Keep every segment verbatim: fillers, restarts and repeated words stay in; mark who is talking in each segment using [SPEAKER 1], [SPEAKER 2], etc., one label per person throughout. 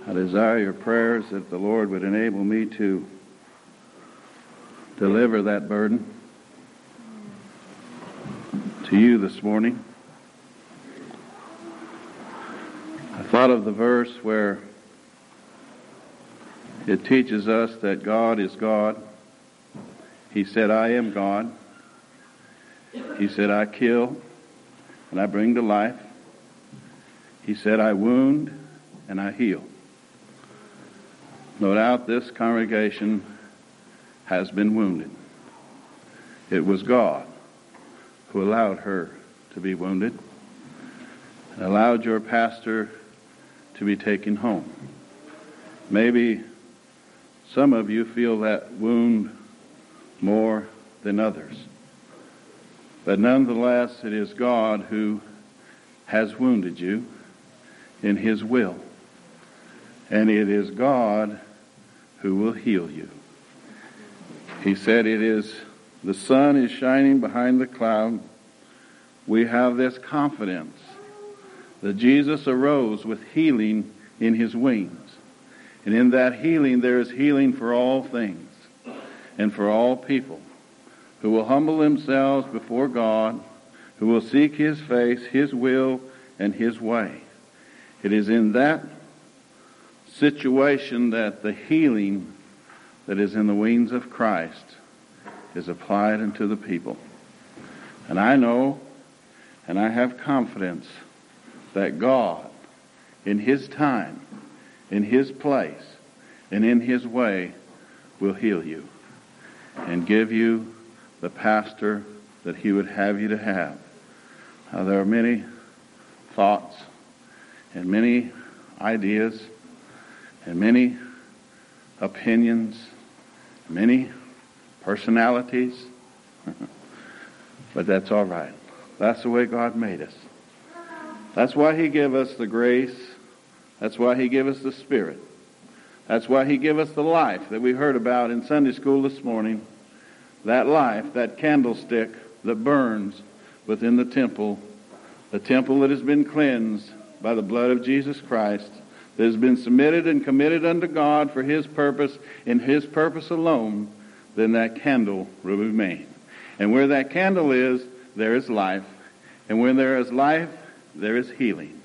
[SPEAKER 1] I desire your prayers that the Lord would enable me to deliver that burden to you this morning. I thought of the verse where it teaches us that God is God. He said, I am God. He said, I kill and I bring to life. He said, I wound and I heal. No doubt this congregation has been wounded. It was God who allowed her to be wounded and allowed your pastor to be taken home. Maybe some of you feel that wound more than others. But nonetheless, it is God who has wounded you in His will. And it is God who will heal you. He said it is, the sun is shining behind the cloud. We have this confidence that Jesus arose with healing in His wings. And in that healing, there is healing for all things and for all people who will humble themselves before God, who will seek His face, His will, and His way. It is in that situation that the healing that is in the wings of Christ is applied unto the people. And I know, and I have confidence, that God, in His time, in His place, and in His way, will heal you and give you the pastor that He would have you to have. Now, there are many thoughts and many ideas and many opinions, many personalities, but that's all right. That's the way God made us. That's why He gave us the grace. That's why He gave us the Spirit. That's why He gave us the life that we heard about in Sunday school this morning. That life, that candlestick that burns within the temple, the temple that has been cleansed by the blood of Jesus Christ, that has been submitted and committed unto God for His purpose, and His purpose alone, then that candle will remain. And where that candle is, there is life. And when there is life, there is healing.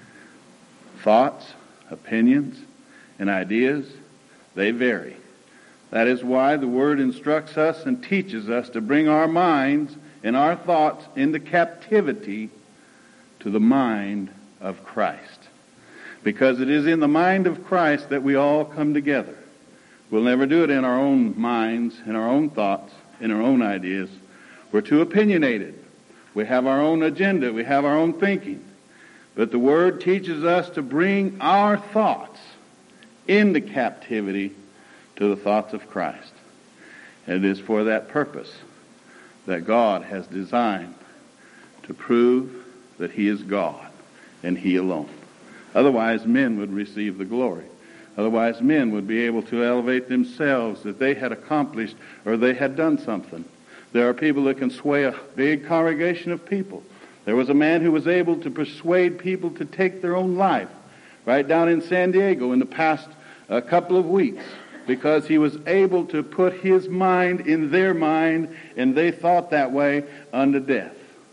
[SPEAKER 1] Thoughts, opinions, and ideas, they vary. That is why the Word instructs us and teaches us to bring our minds and our thoughts into captivity to the mind of Christ. Because it is in the mind of Christ that we all come together. We'll never do it in our own minds, in our own thoughts, in our own ideas. We're too opinionated. We have our own agenda. We have our own thinking. But the Word teaches us to bring our thoughts into captivity to the thoughts of Christ. And it is for that purpose that God has designed to prove that He is God and He alone. Otherwise, men would receive the glory. Otherwise, men would be able to elevate themselves that they had accomplished or they had done something. There are people that can sway a big congregation of people. There was a man who was able to persuade people to take their own life right down in San Diego in the past uh, couple of weeks, because he was able to put his mind in their mind, and they thought that way unto death.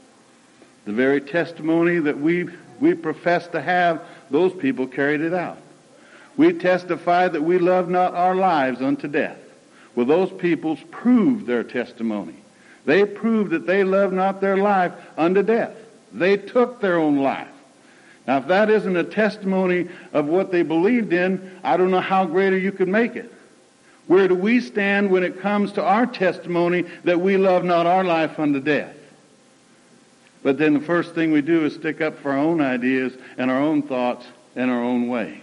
[SPEAKER 1] The very testimony that we we profess to have, those people carried it out. We testify that we love not our lives unto death. Well, those people proved their testimony. They proved that they love not their life unto death. They took their own life. Now, if that isn't a testimony of what they believed in, I don't know how greater you could make it. Where do we stand when it comes to our testimony that we love not our life unto death? But then the first thing we do is stick up for our own ideas and our own thoughts and our own ways.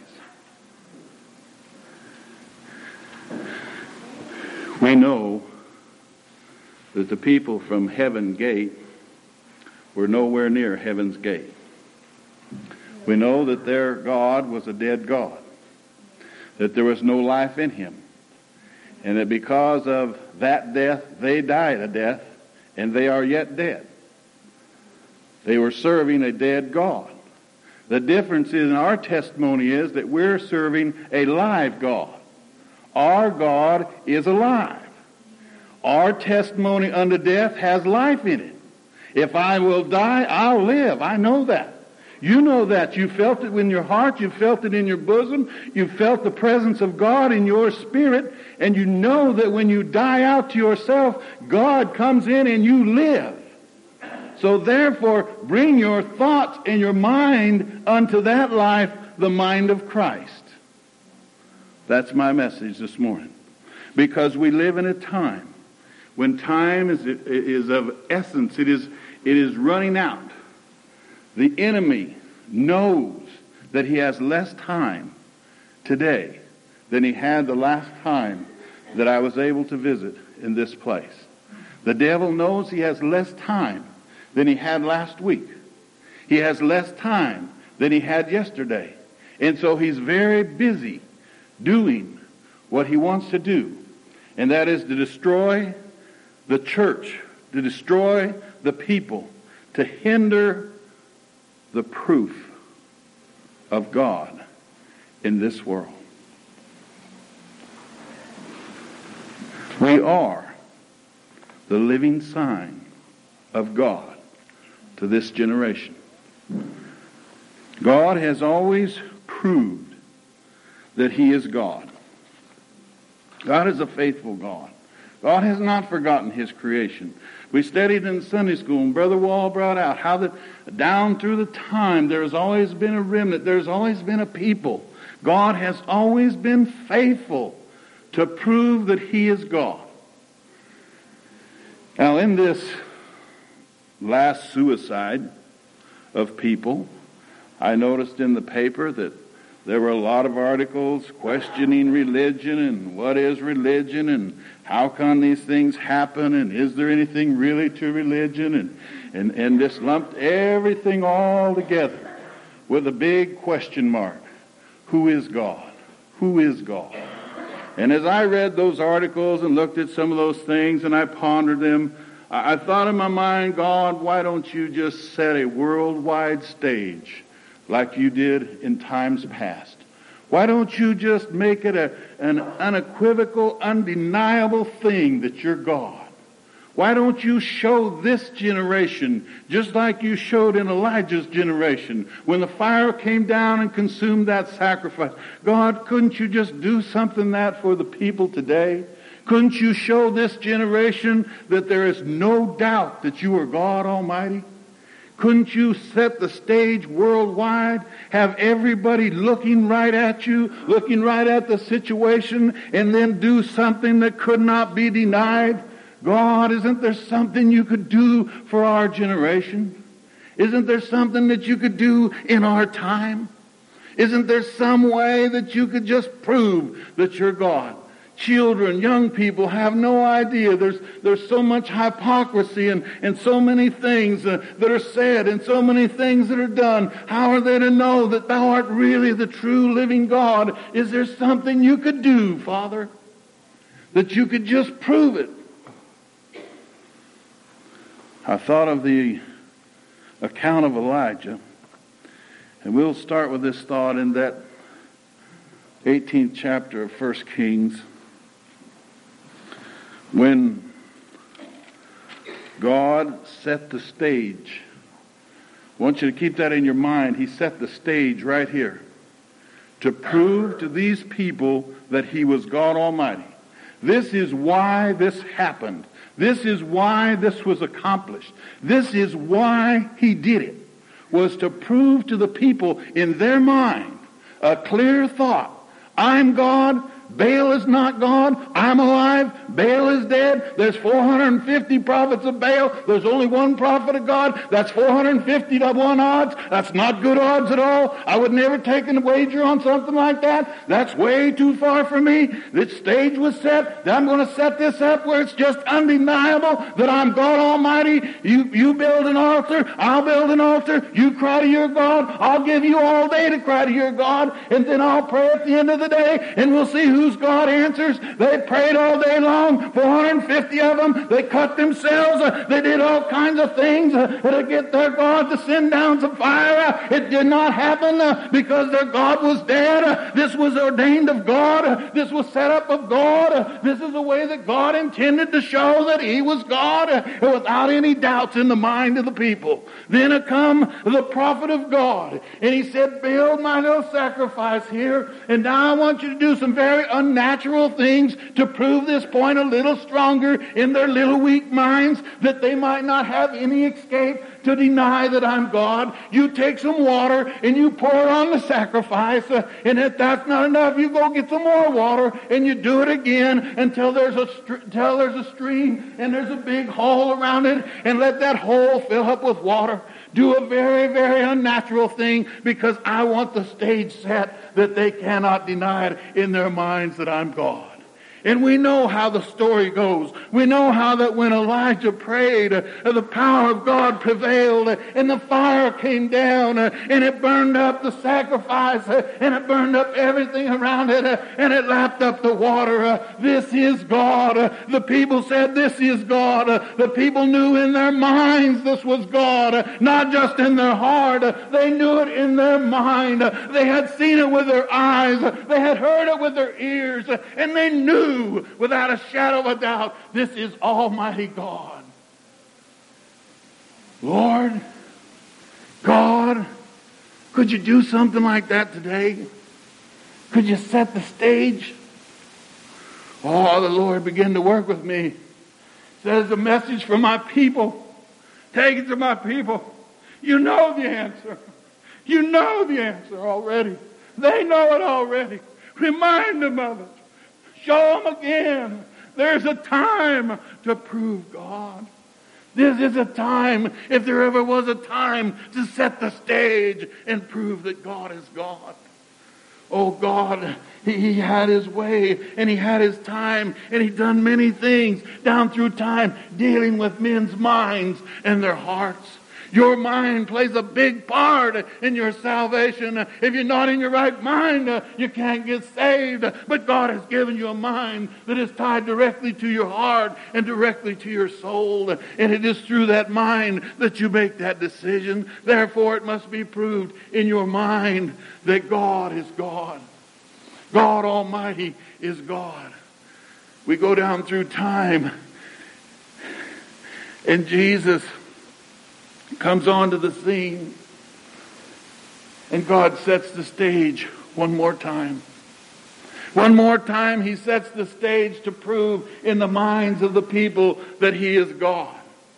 [SPEAKER 1] We know that the people from Heaven's Gate were nowhere near Heaven's Gate. We know that their God was a dead God, that there was no life in Him, and that because of that death, they died a death, and they are yet dead. They were serving a dead God. The difference in our testimony is that we're serving a live God. Our God is alive. Our testimony unto death has life in it. If I will die, I'll live. I know that. You know that. You felt it in your heart. You felt it in your bosom. You felt the presence of God in your spirit. And you know that when you die out to yourself, God comes in and you live. So therefore, bring your thoughts and your mind unto that life, the mind of Christ. That's my message this morning. Because we live in a time when time is, is of essence. It is, it is running out. The enemy knows that he has less time today than he had the last time that I was able to visit in this place. The devil knows he has less time than he had last week. He has less time than he had yesterday. And so he's very busy doing what he wants to do. And that is to destroy the church, to destroy the people, to hinder the proof of God in this world. We are the living sign of God to this generation. God has always proved that He is God. God is a faithful God. God has not forgotten His creation. We studied in Sunday school, and Brother Wall brought out how that down through the time there has always been a remnant. There's always been a people. God has always been faithful to prove that He is God. Now, in this last suicide of people, I noticed in the paper that there were a lot of articles questioning religion and what is religion and how can these things happen and is there anything really to religion, and, and, and just lumped everything all together with a big question mark. Who is God? Who is God? And as I read those articles and looked at some of those things and I pondered them, I, I thought in my mind, God, why don't you just set a worldwide stage like you did in times past? Why don't you just make it a, an unequivocal, undeniable thing that you're God? Why don't you show this generation, just like you showed in Elijah's generation, when the fire came down and consumed that sacrifice? God, couldn't you just do something that for the people today? Couldn't you show this generation that there is no doubt that you are God Almighty? Couldn't you set the stage worldwide, have everybody looking right at you, looking right at the situation, and then do something that could not be denied? God, isn't there something you could do for our generation? Isn't there something that you could do in our time? Isn't there some way that you could just prove that you're God? Children, young people have no idea. There's there's so much hypocrisy and, and so many things uh, that are said and so many things that are done. How are they to know that thou art really the true living God? Is there something you could do, Father, that you could just prove it? I thought of the account of Elijah, and we'll start with this thought in that eighteenth chapter of First Kings. When God set the stage, I want you to keep that in your mind. He set the stage right here to prove to these people that He was God Almighty. This is why this happened. This is why this was accomplished. This is why He did it, was to prove to the people in their mind a clear thought. I'm God. Baal is not God. I'm alive. Baal is dead. There's four hundred fifty prophets of Baal. There's only one prophet of God. That's four hundred fifty to one odds. That's not good odds at all. I would never take a wager on something like that. That's way too far for me. This stage was set. I'm going to set this up where it's just undeniable that I'm God Almighty. You, you build an altar. I'll build an altar. You cry to your God. I'll give you all day to cry to your God. And then I'll pray at the end of the day and we'll see whose God answers. They prayed all day long, four hundred fifty of them. They cut themselves. Uh, they did all kinds of things uh, to get their God to send down some fire. Uh, it did not happen uh, because their God was dead. Uh, this was ordained of God. Uh, this was set up of God. Uh, this is the way that God intended to show that He was God uh, without any doubts in the mind of the people. Then uh, come the prophet of God, and he said, build my little sacrifice here, and now I want you to do some very unnatural things to prove this point a little stronger in their little weak minds, that they might not have any escape to deny that I'm God. You take some water and you pour it on the sacrifice, uh, and if that's not enough, you go get some more water and you do it again until there's a str- until there's a stream and there's a big hole around it, and let that hole fill up with water. Do a very, very unnatural thing, because I want the stage set that they cannot deny it in their minds that I'm God. And we know how the story goes. We know how that when Elijah prayed, uh, the power of God prevailed, uh, and the fire came down, uh, and it burned up the sacrifice, uh, and it burned up everything around it, uh, and it lapped up the water. Uh, this is God. Uh, the people said, this is God. Uh, the people knew in their minds this was God, uh, not just in their heart. Uh, they knew it in their mind. Uh, they had seen it with their eyes. Uh, they had heard it with their ears, uh, and they knew without a shadow of a doubt, this is Almighty God. Lord, God, could you do something like that today? Could you set the stage? Oh, the Lord began to work with me. He says, a message from my people. Take it to my people. You know the answer. You know the answer already. They know it already. Remind them of it. Show them again. There's a time to prove God. This is a time, if there ever was a time, to set the stage and prove that God is God. Oh, God, he, he had His way, and He had His time, and He done many things down through time, dealing with men's minds and their hearts. Your mind plays a big part in your salvation. If you're not in your right mind, you can't get saved. But God has given you a mind that is tied directly to your heart and directly to your soul. And it is through that mind that you make that decision. Therefore, it must be proved in your mind that God is God. God Almighty is God. We go down through time, and Jesus comes onto the scene, and God sets the stage one more time. One more time He sets the stage to prove in the minds of the people that He is God.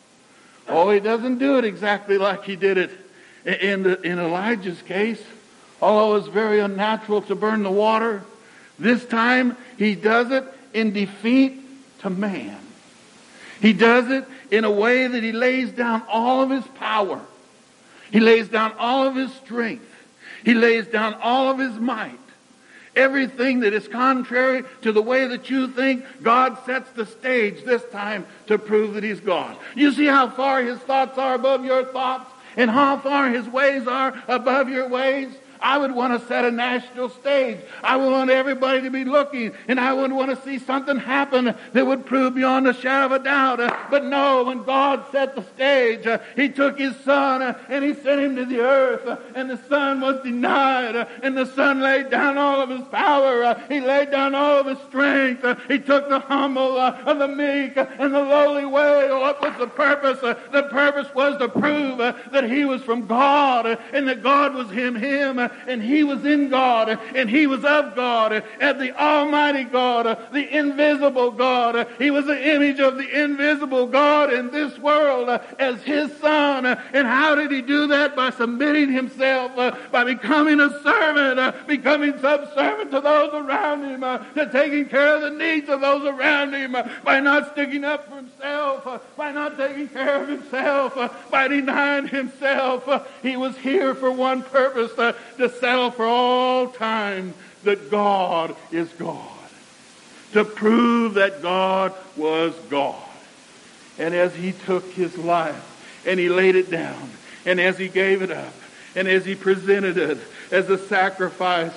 [SPEAKER 1] Oh, He doesn't do it exactly like He did it in, the, in Elijah's case. Although it's very unnatural to burn the water, this time He does it in defeat to man. He does it in a way that He lays down all of His power. He lays down all of His strength. He lays down all of His might. Everything that is contrary to the way that you think, God sets the stage this time to prove that He's God. You see how far His thoughts are above your thoughts, and how far His ways are above your ways? I would want to set a national stage. I would want everybody to be looking, and I would want to see something happen that would prove beyond a shadow of a doubt. Uh, but no, when God set the stage, uh, He took His Son uh, and He sent Him to the earth, uh, and the Son was denied, uh, and the Son laid down all of His power. Uh, he laid down all of His strength. Uh, he took the humble uh, and the meek uh, and the lowly way. What was the purpose? Uh, the purpose was to prove uh, that He was from God, uh, and that God was Him, Him, uh, and He was in God, and He was of God, and the Almighty God, the invisible God. He was the image of the invisible God in this world as His Son. And how did He do that? By submitting Himself, by becoming a servant, becoming subservient to those around Him, to taking care of the needs of those around Him, by not sticking up for Himself, by not taking care of Himself, by denying Himself. He was here for one purpose, to settle for all time that God is God. To prove that God was God. And as He took His life and He laid it down, and as He gave it up, and as He presented it as a sacrifice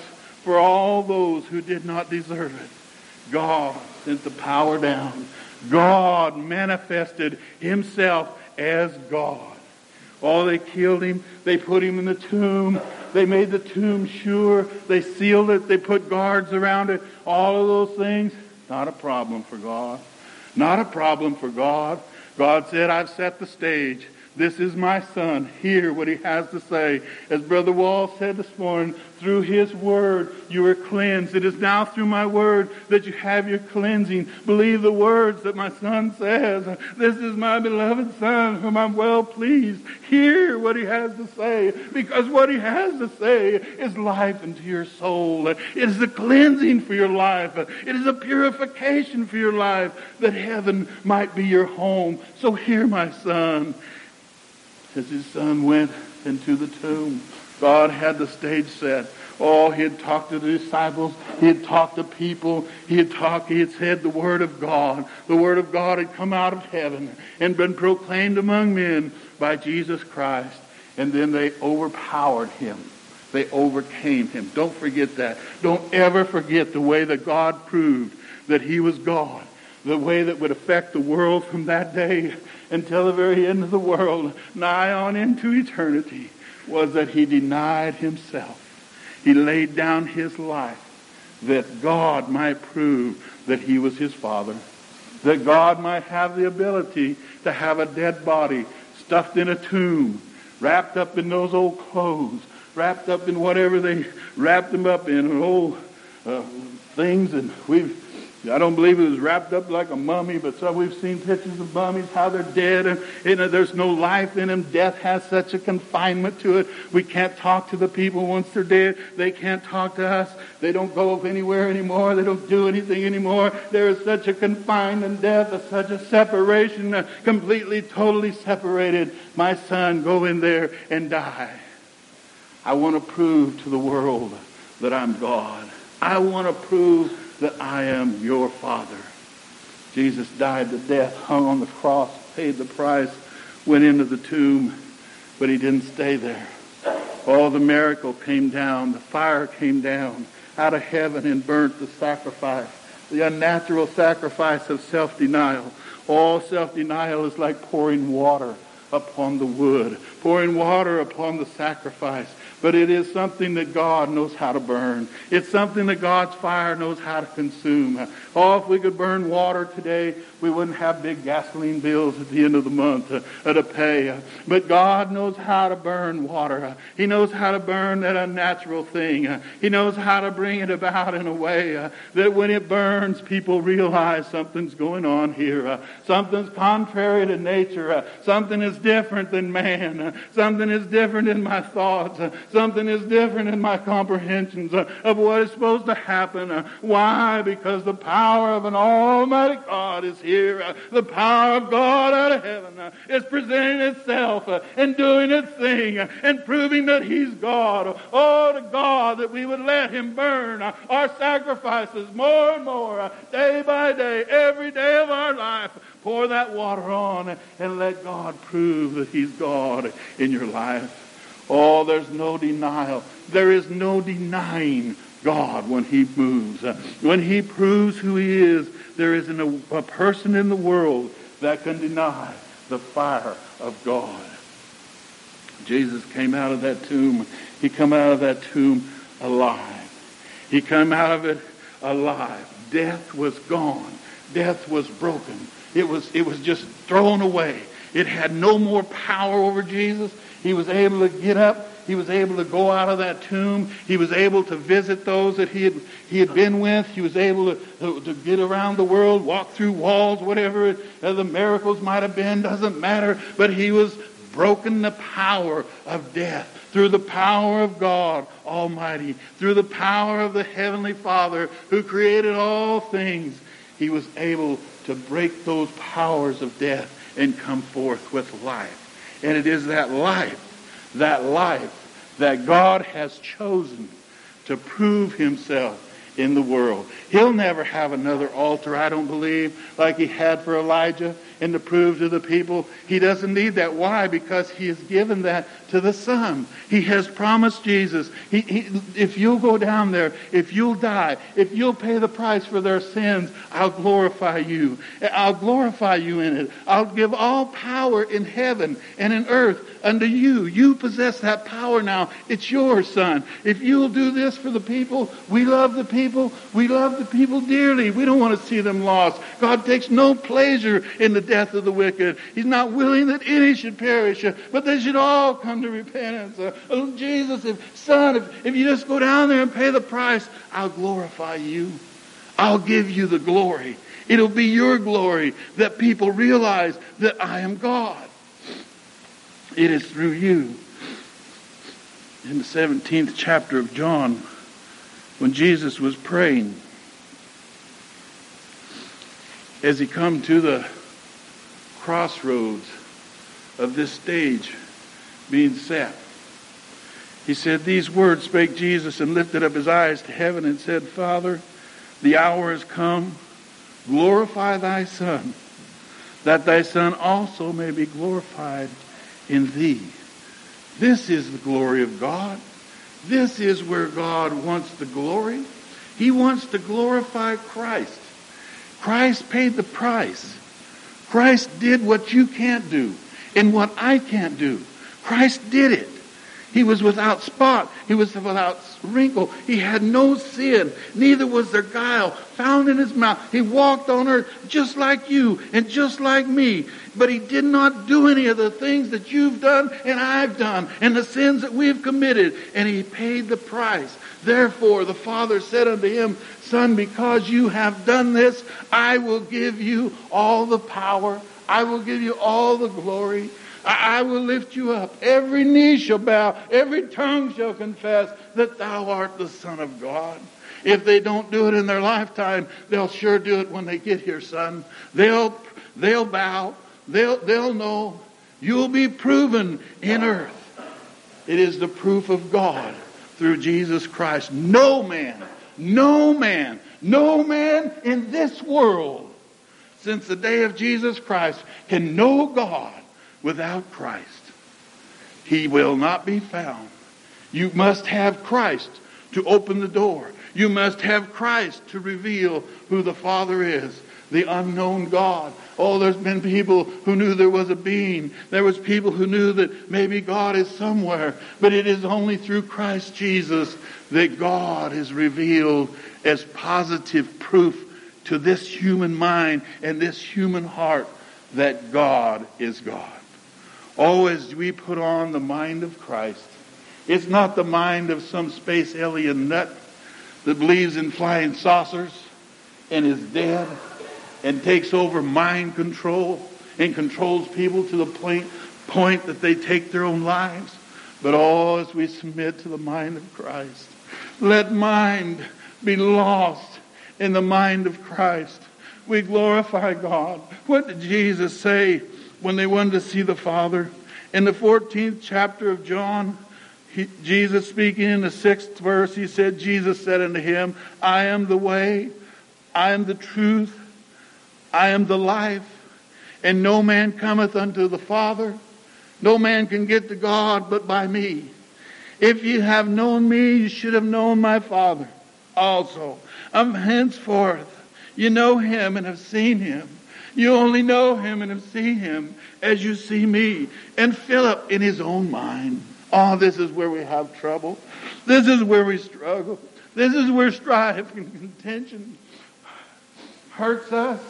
[SPEAKER 1] for all those who did not deserve it. God sent the power down. God manifested himself as God. Oh, they killed him. They put him in the tomb. They made the tomb sure. They sealed it. They put guards around it. All of those things, not a problem for God. Not a problem for God. God said, I've set the stage. This is my son. Hear what he has to say. As Brother Wall said this morning, through his word you are cleansed. It is now through my word that you have your cleansing. Believe the words that my son says. This is my beloved son whom I'm well pleased. Hear what he has to say, because what he has to say is life into your soul. It is a cleansing for your life. It is a purification for your life, that heaven might be your home. So hear, my son. As his son went into the tomb, God had the stage set. Oh, he had talked to the disciples. He had talked to people. He had talked, he had said the word of God. The word of God had come out of heaven and been proclaimed among men by Jesus Christ. And then they overpowered him. They overcame him. Don't forget that. Don't ever forget the way that God proved that he was God. The way that would affect the world from that day until the very end of the world, nigh on into eternity, was that he denied himself. He laid down his life that God might prove that he was his Father. That God might have the ability to have a dead body stuffed in a tomb, wrapped up in those old clothes, wrapped up in whatever they wrapped them up in, old uh, things. And we've I don't believe it was wrapped up like a mummy, but so we've seen pictures of mummies, how they're dead, and you know, there's no life in them. Death has such a confinement to it. We can't talk to the people once they're dead. They can't talk to us. They don't go anywhere anymore. They don't do anything anymore. There is such a confinement in death, such a separation, uh, completely, totally separated. My son, go in there and die. I want to prove to the world that I'm God. I want to prove that I am your Father. Jesus died to death, hung on the cross, paid the price, went into the tomb, but he didn't stay there. Oh, the miracle came down. The fire came down out of heaven and burnt the sacrifice, the unnatural sacrifice of self-denial. All self-denial is like pouring water upon the wood, pouring water upon the sacrifice. But it is something that God knows how to burn. It's something that God's fire knows how to consume. Oh, if we could burn water today, we wouldn't have big gasoline bills at the end of the month uh, to pay. But God knows how to burn water. He knows how to burn that unnatural thing. He knows how to bring it about in a way uh, that when it burns, people realize something's going on here. Uh, something's contrary to nature. Uh, something is different than man. Uh, something is different in my thoughts. Uh, Something is different in my comprehensions uh, of what is supposed to happen. Uh, why? Because the power of an almighty God is here. Uh, the power of God out of heaven uh, is presenting itself uh, and doing its thing uh, and proving that he's God. Oh, to God that we would let him burn uh, our sacrifices more and more, uh, day by day, every day of our life. Pour that water on and let God prove that he's God in your life. Oh, there's no denial. There is no denying God when he moves. Uh, when he proves who he is, there isn't a, a person in the world that can deny the fire of God. Jesus came out of that tomb. He came out of that tomb alive. He came out of it alive. Death was gone. Death was broken. It was, it was just thrown away. It had no more power over Jesus. He was able to get up. He was able to go out of that tomb. He was able to visit those that he had he had been with. He was able to, to, to get around the world, walk through walls, whatever it, uh, the miracles might have been, doesn't matter. But he was broken the power of death through the power of God Almighty, through the power of the Heavenly Father who created all things. He was able to break those powers of death and come forth with life. And it is that life, that life that God has chosen to prove himself in the world. He'll never have another altar, I don't believe, like he had for Elijah, and to prove to the people he doesn't need that. Why? Because he has given that to the Son. He has promised Jesus. He, he, if you'll go down there, if you'll die, if you'll pay the price for their sins, I'll glorify you. I'll glorify you in it. I'll give all power in heaven and in earth unto you. You possess that power now. It's yours, son. If you'll do this for the people, we love the people. We love the people dearly. We don't want to see them lost. God takes no pleasure in the death of the wicked. He's not willing that any should perish, but they should all come to repentance. Uh, oh, Jesus, if son, if, if you just go down there and pay the price, I'll glorify you. I'll give you the glory. It'll be your glory that people realize that I am God. It is through you. In the seventeenth chapter of John, when Jesus was praying, as he come to the crossroads of this stage being set, he said, these words spake Jesus and lifted up his eyes to heaven and said, Father, the hour is come. Glorify thy Son, that thy Son also may be glorified in thee. This is the glory of God. This is where God wants the glory. He wants to glorify Christ. Christ paid the price. Christ did what you can't do and what I can't do. Christ did it. He was without spot. He was without wrinkle. He had no sin. Neither was there guile found in his mouth. He walked on earth just like you and just like me. But he did not do any of the things that you've done and I've done and the sins that we've committed. And he paid the price. Therefore, the Father said unto him, Son, because you have done this, I will give you all the power. I will give you all the glory. I will lift you up. Every knee shall bow. Every tongue shall confess that thou art the Son of God. If they don't do it in their lifetime, they'll sure do it when they get here, son. They'll, they'll bow. They'll, they'll know. You'll be proven in earth. It is the proof of God through Jesus Christ. No man, no man, no man in this world since the day of Jesus Christ can know God without Christ. He will not be found. You must have Christ to open the door. You must have Christ to reveal who the Father is, the unknown God. Oh, there's been people who knew there was a being. There was people who knew that maybe God is somewhere. But it is only through Christ Jesus that God is revealed as positive proof to this human mind and this human heart that God is God. Oh, as we put on the mind of Christ, it's not the mind of some space alien nut that believes in flying saucers and is dead and takes over mind control and controls people to the point, point that they take their own lives. But oh, as we submit to the mind of Christ, let mind be lost in the mind of Christ. We glorify God. What did Jesus say when they wanted to see the Father? In the fourteenth chapter of John, he, Jesus speaking in the sixth verse, he said, Jesus said unto him, I am the way, I am the truth, I am the life, and no man cometh unto the Father. No man can get to God but by me. If you have known me, you should have known my Father also. Um, henceforth, you know him and have seen him. You only know him and have seen him as you see me. And Philip in his own mind. Oh, this is where we have trouble. This is where we struggle. This is where strife and contention hurts us.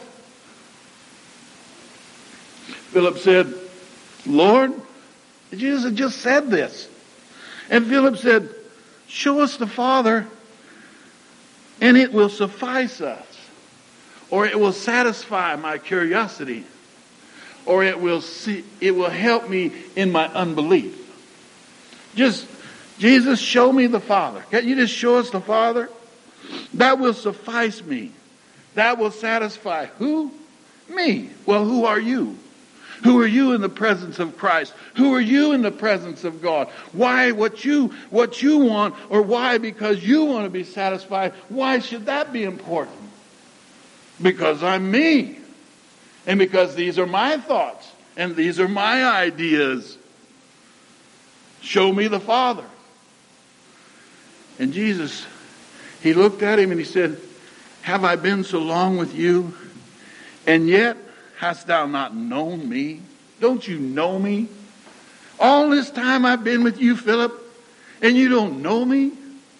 [SPEAKER 1] Philip said, Lord, Jesus had just said this. And Philip said, show us the Father and it will suffice us. Or it will satisfy my curiosity. Or it will see, it will help me in my unbelief. Just, Jesus, show me the Father. Can't you just show us the Father? That will suffice me. That will satisfy who? Me. Well, who are you? Who are you in the presence of Christ? Who are you in the presence of God? Why what you what you want, or why because you want to be satisfied? Why should that be important? Because I'm me. And because these are my thoughts and these are my ideas. Show me the Father. And Jesus, he looked at him and he said, have I been so long with you, and yet hast thou not known me? Don't you know me? All this time I've been with you, Philip, and you don't know me?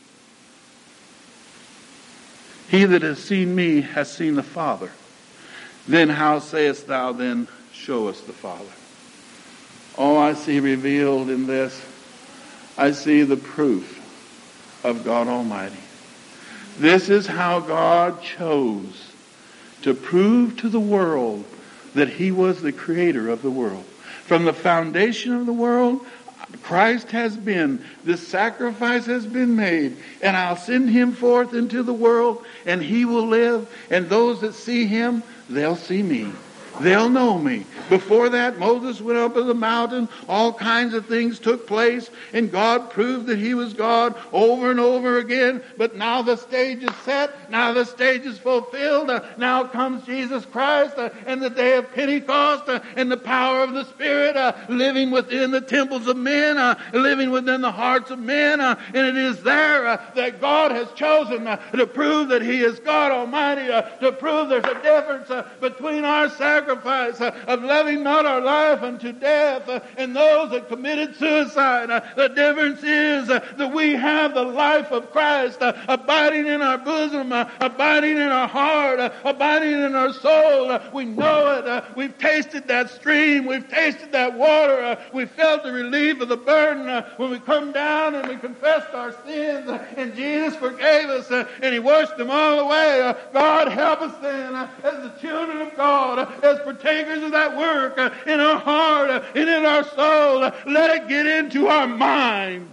[SPEAKER 1] He that has seen me has seen the Father. Then how sayest thou then, show us the Father? Oh, I see revealed in this, I see the proof of God Almighty. This is how God chose to prove to the world that he was the creator of the world. From the foundation of the world, Christ has been, this sacrifice has been made, and I'll send him forth into the world, and he will live, and those that see him, they'll see me. They'll know me. Before that, Moses went up to the mountain. All kinds of things took place. And God proved that he was God over and over again. But now the stage is set. Now the stage is fulfilled. Uh, now comes Jesus Christ uh, and the day of Pentecost uh, and the power of the Spirit uh, living within the temples of men, uh, living within the hearts of men. Uh, and it is there uh, that God has chosen uh, to prove that he is God Almighty, uh, to prove there's a difference uh, between our sacrifice Uh, of loving not our life unto death uh, and those that committed suicide. Uh, the difference is uh, that we have the life of Christ uh, abiding in our bosom, uh, abiding in our heart, uh, abiding in our soul. Uh, we know it. Uh, we've tasted that stream. We've tasted that water. Uh, we felt the relief of the burden uh, when we come down and we confessed our sins uh, and Jesus forgave us uh, and he washed them all away. Uh, God help us then uh, as the children of God, uh, as partakers of that work uh, in our heart uh, and in our soul. Uh, let it get into our minds.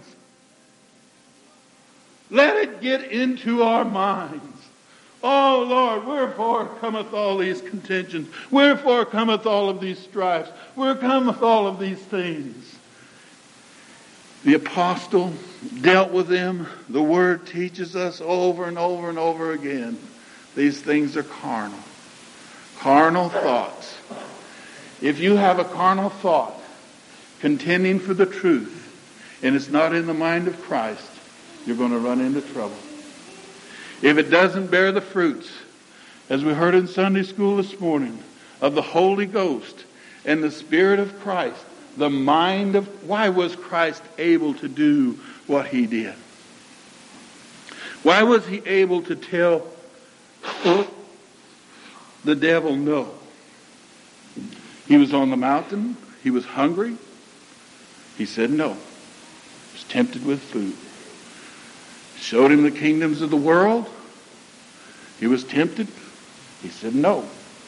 [SPEAKER 1] Let it get into our minds. Oh Lord, wherefore cometh all these contentions? Wherefore cometh all of these strifes? Where cometh all of these things? The apostle dealt with them. The word teaches us over and over and over again. These things are carnal. Carnal thoughts. If you have a carnal thought contending for the truth and it's not in the mind of Christ, you're going to run into trouble. If it doesn't bear the fruits, as we heard in Sunday school this morning, of the Holy Ghost and the Spirit of Christ, the mind of, why was Christ able to do what he did? Why was he able to tell the devil no? He was on the mountain. He was hungry. He said no. He was tempted with food. Showed him the kingdoms of the world. He was tempted. He said no.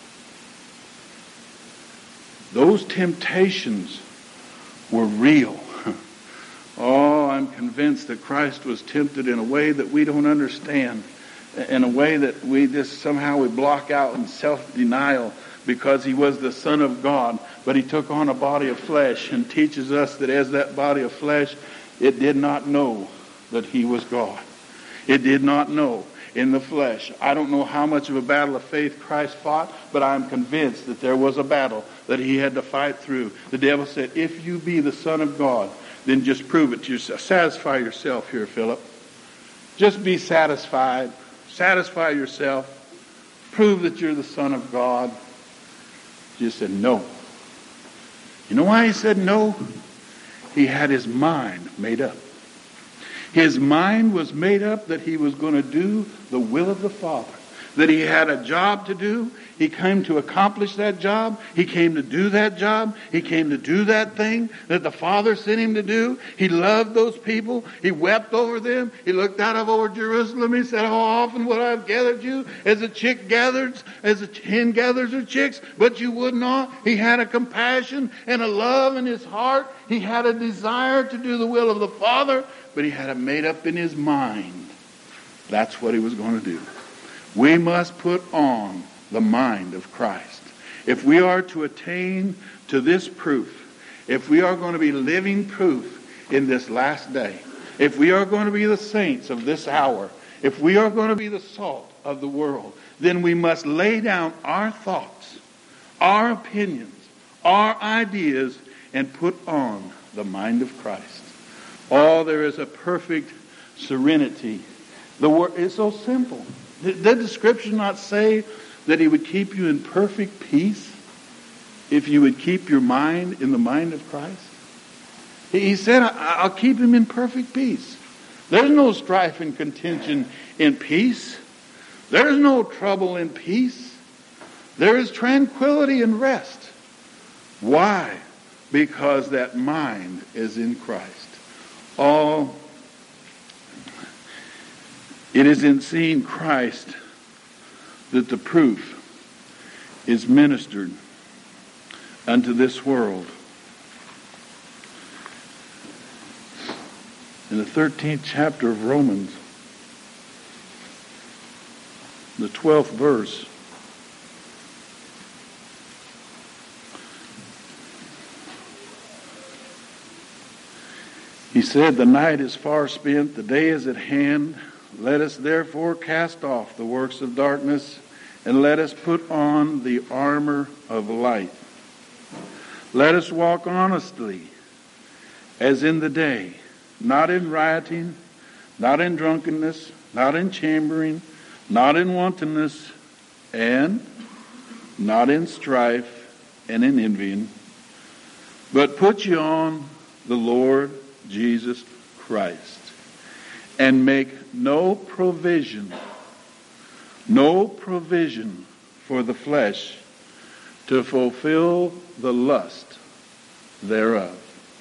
[SPEAKER 1] Those temptations were real. Oh, I'm convinced that Christ was tempted in a way that we don't understand. In a way that we just somehow we block out in self-denial, because he was the Son of God, but he took on a body of flesh and teaches us that as that body of flesh, it did not know that he was God. It did not know in the flesh. I don't know how much of a battle of faith Christ fought, but I'm convinced that there was a battle that he had to fight through. The devil said, if you be the Son of God, then just prove it to yourself. Satisfy yourself here, Philip. Just be satisfied. Satisfy yourself. Prove that you're the Son of God. Jesus said no. You know why he said no? He had his mind made up. His mind was made up that he was going to do the will of the Father. That he had a job to do. He came to accomplish that job. He came to do that job. He came to do that thing that the Father sent him to do. He loved those people. He wept over them. He looked out of over Jerusalem. He said, how often would I have gathered you as a chick gathers, as a hen gathers her chicks, but you would not. He had a compassion and a love in his heart. He had a desire to do the will of the Father, but he had it made up in his mind. That's what he was going to do. We must put on the mind of Christ. if we are to attain to this proof, if we are going to be living proof in this last day, if we are going to be the saints of this hour, if we are going to be the salt of the world, then we must lay down our thoughts, our opinions, our ideas, and put on the mind of Christ. Oh, there is a perfect serenity. The word is so simple. Did the scripture not say that he would keep you in perfect peace if you would keep your mind in the mind of Christ? He said, I'll keep him in perfect peace. There's no strife and contention in peace. There's no trouble in peace. There is tranquility and rest. Why? Because that mind is in Christ. All it is in seeing Christ that the proof is ministered unto this world. In the thirteenth chapter of Romans, the twelfth verse, he said, the night is far spent, the day is at hand. Let us therefore cast off the works of darkness, and let us put on the armor of light. Let us walk honestly, as in the day, not in rioting, not in drunkenness, not in chambering, not in wantonness, and not in strife and in envying, but put ye on the Lord Jesus Christ, and make no provision, no provision for the flesh to fulfill the lust thereof.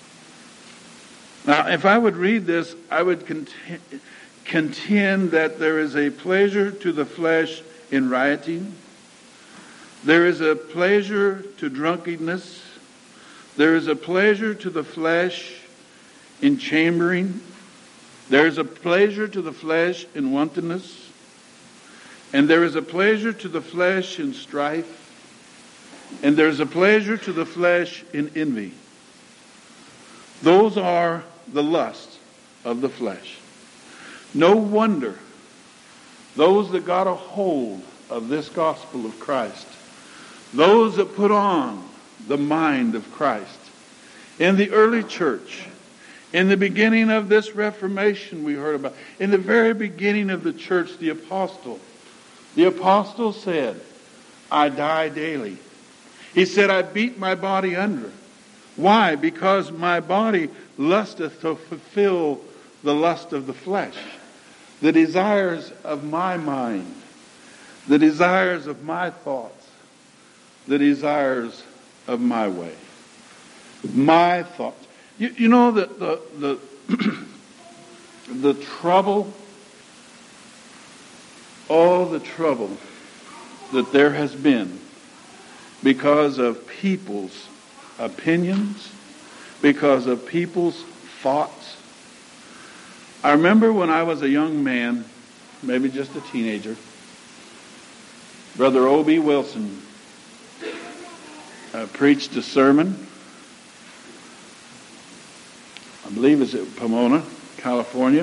[SPEAKER 1] Now, if I would read this, I would contend, contend that there is a pleasure to the flesh in rioting. There is a pleasure to drunkenness. There is a pleasure to the flesh in chambering. There is a pleasure to the flesh in wantonness. And there is a pleasure to the flesh in strife. And there is a pleasure to the flesh in envy. Those are the lusts of the flesh. No wonder those that got a hold of this gospel of Christ, those that put on the mind of Christ, in the early church, in the beginning of this Reformation we heard about, in the very beginning of the church, the apostle, the apostle said, I die daily. He said, I beat my body under. Why? Because my body lusteth to fulfill the lust of the flesh, the desires of my mind, the desires of my thoughts, the desires of my way. My thoughts. You, you know that the the the trouble, all the trouble that there has been because of people's opinions, because of people's thoughts. I remember when I was a young man, maybe just a teenager, Brother O B Wilson uh, preached a sermon. I believe it's at Pomona, California.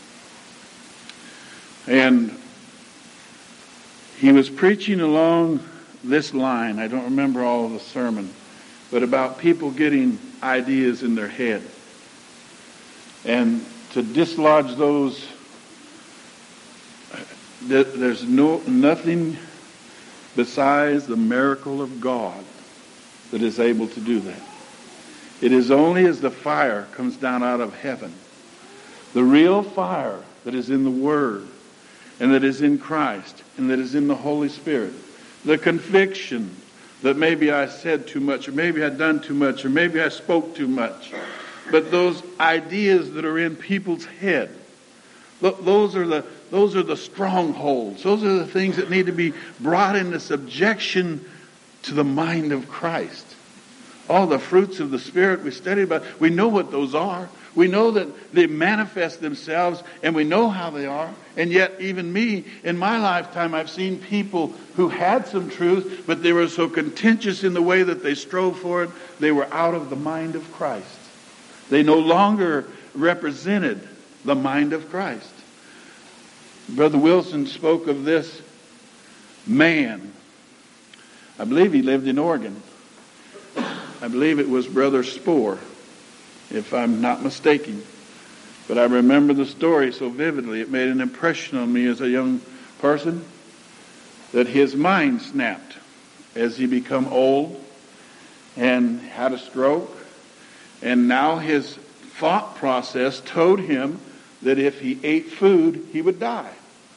[SPEAKER 1] And he was preaching along this line. I don't remember all of the sermon, but about people getting ideas in their head. And to dislodge those, there's no nothing besides the miracle of God that is able to do that. It is only as the fire comes down out of heaven, the real fire that is in the Word, and that is in Christ, and that is in the Holy Spirit, the conviction that maybe I said too much, or maybe I done too much, or maybe I spoke too much. But those ideas that are in people's head, those are the those are the strongholds. Those are the things that need to be brought into subjection to the mind of Christ. All the fruits of the Spirit we studied about, we know what those are. We know that they manifest themselves, and we know how they are. And yet, even me, in my lifetime, I've seen people who had some truth, but they were so contentious in the way that they strove for it, they were out of the mind of Christ. They no longer represented the mind of Christ. Brother Wilson spoke of this man. I believe he lived in Oregon. I believe it was Brother Spohr, if I'm not mistaken. But I remember the story so vividly. It made an impression on me as a young person that his mind snapped as he became old and had a stroke. And now his thought process told him that if he ate food, he would die,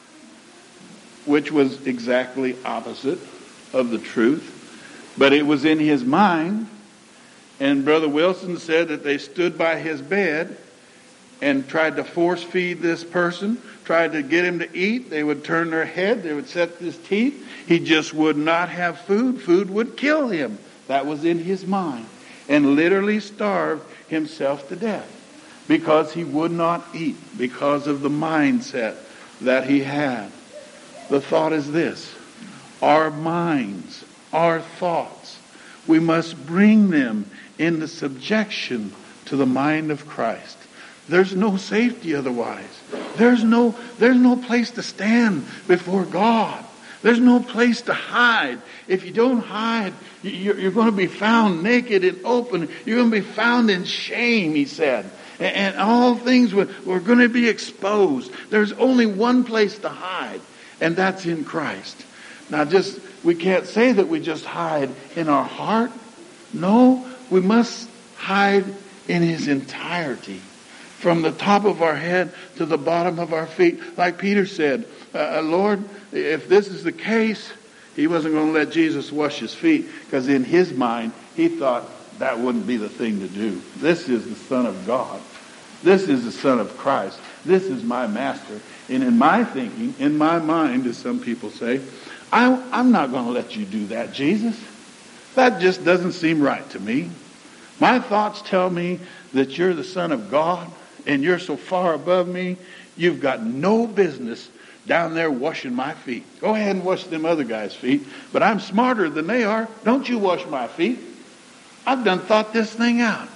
[SPEAKER 1] which was exactly opposite of the truth. But it was in his mind. And Brother Wilson said that they stood by his bed and tried to force feed this person, tried to get him to eat. They would turn their head, they would set his teeth. He just would not have food. Food would kill him. That was in his mind. And literally starved himself to death because he would not eat, because of the mindset that he had. The thought is this: our minds, our thoughts, we must bring them into subjection to the mind of Christ. There's no safety otherwise. There's no, there's no place to stand before God. There's no place to hide. If you don't hide, you're, you're going to be found naked and open. You're going to be found in shame, he said. And, and all things were, were going to be exposed. There's only one place to hide, and that's in Christ. Now, just we can't say that we just hide in our heart. No, we must hide in his entirety, from the top of our head to the bottom of our feet. Like Peter said, uh, Lord, if this is the case, he wasn't going to let Jesus wash his feet, because in his mind, he thought that wouldn't be the thing to do. This is the Son of God. This is the Son of Christ. This is my master. And in my thinking, in my mind, as some people say, I, I'm not going to let you do that, Jesus. That just doesn't seem right to me. My thoughts tell me that you're the Son of God and you're so far above me, you've got no business down there washing my feet. Go ahead and wash them other guys' feet, but I'm smarter than they are. Don't you wash my feet. I've done thought this thing out.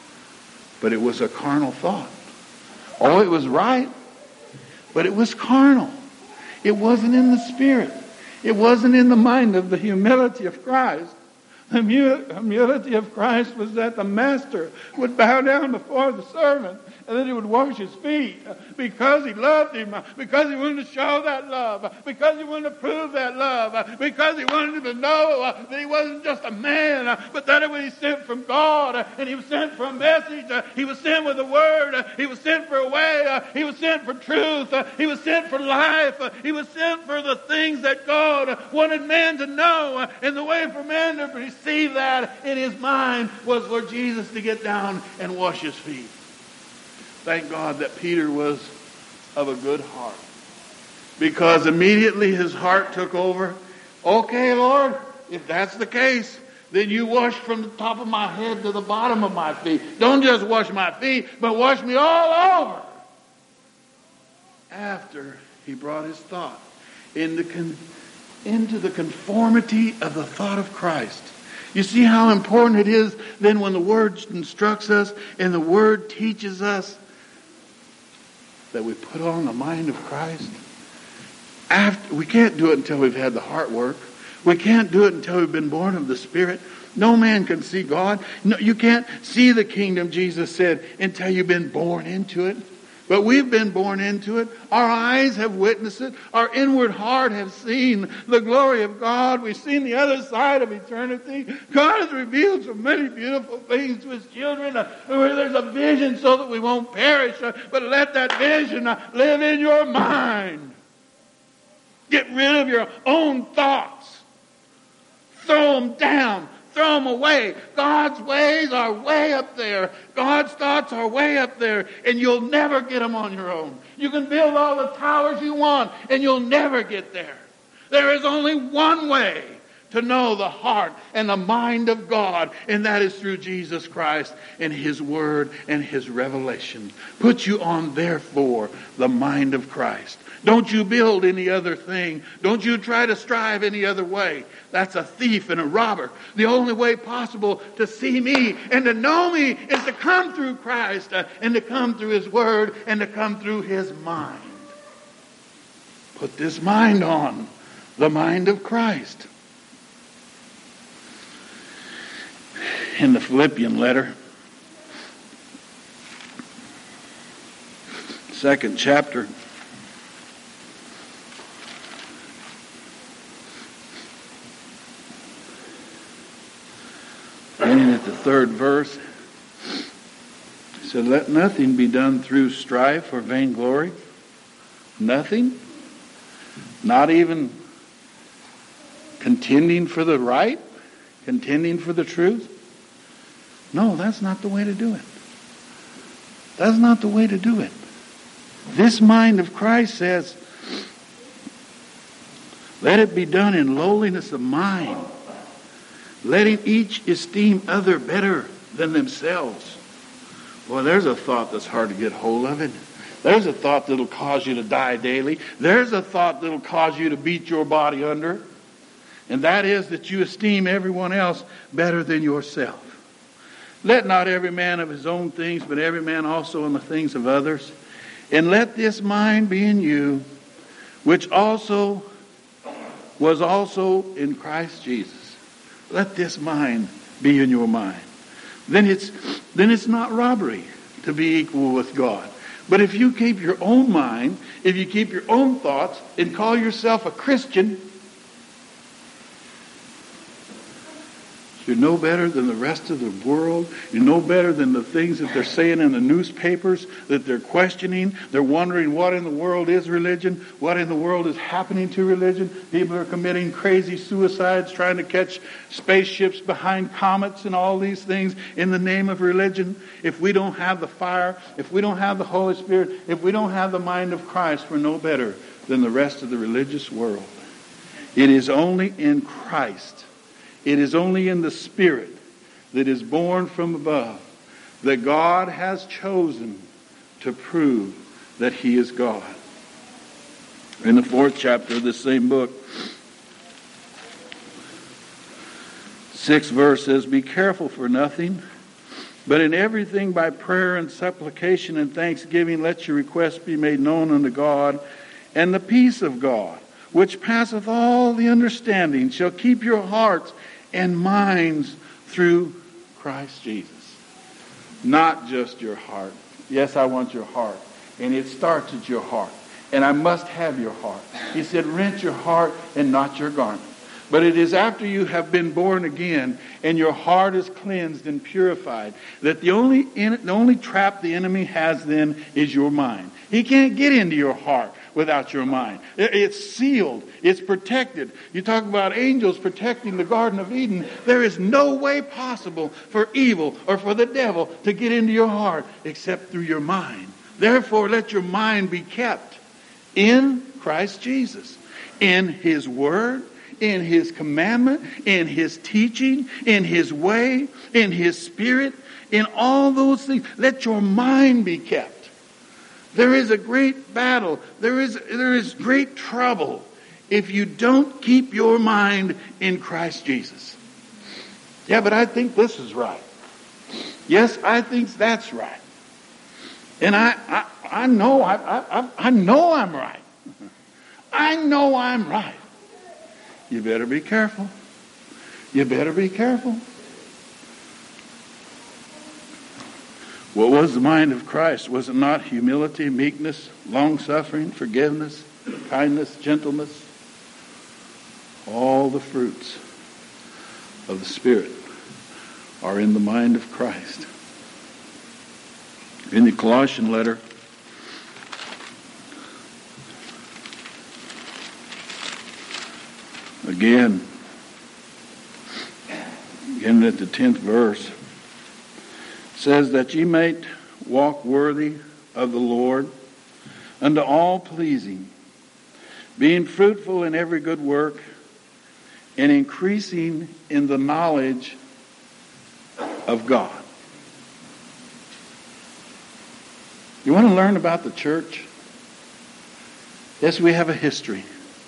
[SPEAKER 1] But it was a carnal thought. Oh, it was right, but it was carnal. It wasn't in the spirit. It wasn't in the mind of the humility of Christ. The humility of Christ was that the master would bow down before the servant, and then he would wash his feet because he loved him, because he wanted to show that love, because he wanted to prove that love, because he wanted him to know that he wasn't just a man, but that he was sent from God, and he was sent for a message, he was sent with a word, he was sent for a way, he was sent for truth, he was sent for life, he was sent for the things that God wanted man to know, and the way for man to receive that in his mind was for Jesus to get down and wash his feet. Thank God that Peter was of a good heart, because immediately his heart took over. Okay, Lord, if that's the case, then you wash from the top of my head to the bottom of my feet. Don't just wash my feet, but wash me all over. After he brought his thought into, con- into the conformity of the thought of Christ. You see how important it is then when the Word instructs us and the Word teaches us that we put on the mind of Christ. After, we can't do it until we've had the heart work. We can't do it until we've been born of the Spirit. No man can see God. No, you can't see the kingdom, Jesus said, until you've been born into it. But we've been born into it. Our eyes have witnessed it. Our inward heart has seen the glory of God. We've seen the other side of eternity. God has revealed so many beautiful things to his children. Uh, where there's a vision so that we won't perish. Uh, but let that vision uh, live in your mind. Get rid of your own thoughts. Throw them down. Throw them away. God's ways are way up there. God's thoughts are way up there. And you'll never get them on your own. You can build all the towers you want, and you'll never get there. There is only one way to know the heart and the mind of God, and that is through Jesus Christ and His Word and His revelation. Put you on, therefore, the mind of Christ. Don't you build any other thing. Don't you try to strive any other way. That's a thief and a robber. The only way possible to see me and to know me is to come through Christ uh, and to come through His Word and to come through His mind. Put this mind on, the mind of Christ. In the Philippian letter, second chapter, beginning at the third verse, he said, let nothing be done through strife or vainglory. Nothing. Not even contending for the right, contending for the truth. No, that's not the way to do it. That's not the way to do it. This mind of Christ says, let it be done in lowliness of mind, letting each esteem other better than themselves. Boy, there's a thought that's hard to get hold of it. There's a thought that'll cause you to die daily. There's a thought that'll cause you to beat your body under. And that is that you esteem everyone else better than yourself. Let not every man of his own things, but every man also in the things of others. And let this mind be in you, which also was also in Christ Jesus. Let this mind be in your mind. Then it's, then it's not robbery to be equal with God. But if you keep your own mind, if you keep your own thoughts, and call yourself a Christian, you're no better than the rest of the world. You're no better than the things that they're saying in the newspapers, that they're questioning. They're wondering what in the world is religion, what in the world is happening to religion. People are committing crazy suicides, trying to catch spaceships behind comets and all these things in the name of religion. If we don't have the fire, if we don't have the Holy Spirit, if we don't have the mind of Christ, we're no better than the rest of the religious world. It is only in Christ, it is only in the Spirit that is born from above that God has chosen to prove that He is God. In the fourth chapter of this same book, sixth verse says, be careful for nothing, but in everything by prayer and supplication and thanksgiving let your requests be made known unto God, and the peace of God, which passeth all the understanding, shall keep your hearts and minds through Christ Jesus. Not just your heart. Yes, I want your heart. And it starts at your heart. And I must have your heart. He said, rent your heart and not your garment. But it is after you have been born again and your heart is cleansed and purified that the only, the only trap the enemy has then is your mind. He can't get into your heart without your mind. It's sealed. It's protected. You talk about angels protecting the Garden of Eden. There is no way possible for evil or for the devil to get into your heart except through your mind. Therefore, let your mind be kept in Christ Jesus, in His Word, in His commandment, in His teaching, in His way, in His Spirit, in all those things. Let your mind be kept. There is a great battle. There is, there is great trouble if you don't keep your mind in Christ Jesus. Yeah, but I think this is right. Yes, I think that's right. And I, I, I know, I, I, I know I'm right. I know I'm right. You better be careful. You better be careful. What was the mind of Christ? Was it not humility, meekness, long-suffering, forgiveness, kindness, gentleness? All the fruits of the Spirit are in the mind of Christ. In the Colossian letter, again, beginning at the tenth verse, says that ye might walk worthy of the Lord, unto all pleasing, being fruitful in every good work, and increasing in the knowledge of God. You want to learn about the church? Yes, we have a history.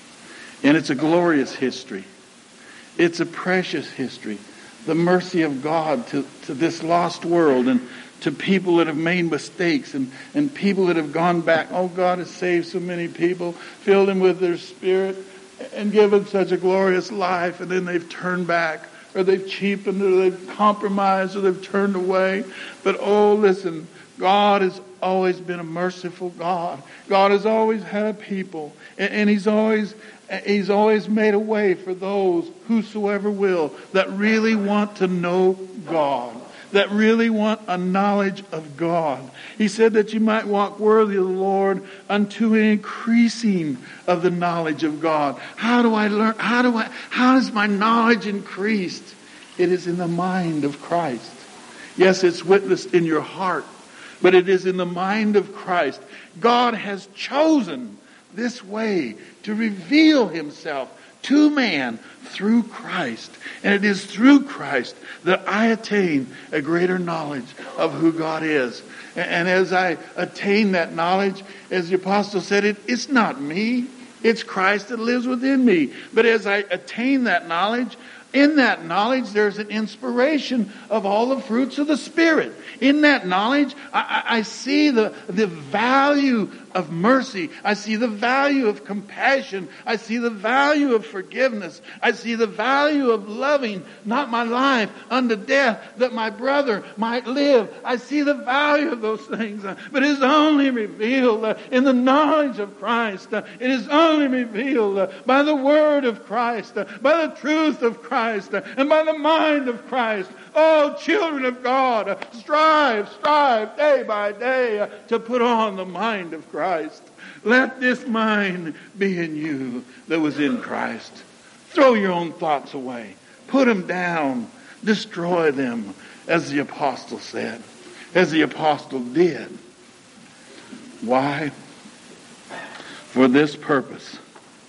[SPEAKER 1] And it's a glorious history. It's a precious history. The mercy of God to, to this lost world and to people that have made mistakes and, and people that have gone back. Oh, God has saved so many people, filled them with their spirit, and given such a glorious life, and then they've turned back, or they've cheapened, or they've compromised, or they've turned away. But oh, listen, God has always been a merciful God. God has always had people, and, and He's always He's always made a way for those, whosoever will, that really want to know God, that really want a knowledge of God. He said that you might walk worthy of the Lord unto an increasing of the knowledge of God. How do I learn? How do I, how is my knowledge increased? It is in the mind of Christ. Yes, it's witnessed in your heart, but it is in the mind of Christ. God has chosen this way to reveal Himself to man through Christ. And it is through Christ that I attain a greater knowledge of who God is. And as I attain that knowledge, as the apostle said, it, it's not me. It's Christ that lives within me. But as I attain that knowledge, in that knowledge, there's an inspiration of all the fruits of the Spirit. In that knowledge, I, I, I see the, the value of mercy. I see the value of compassion. I see the value of forgiveness. I see the value of loving, not my life unto death, that my brother might live. I see the value of those things. But it is only revealed in the knowledge of Christ. It is only revealed by the Word of Christ, by the truth of Christ, and by the mind of Christ. Oh, children of God, strive, strive day by day to put on the mind of Christ. Let this mind be in you that was in Christ. Throw your own thoughts away. Put them down. Destroy them, as the apostle said, as the apostle did. Why? For this purpose.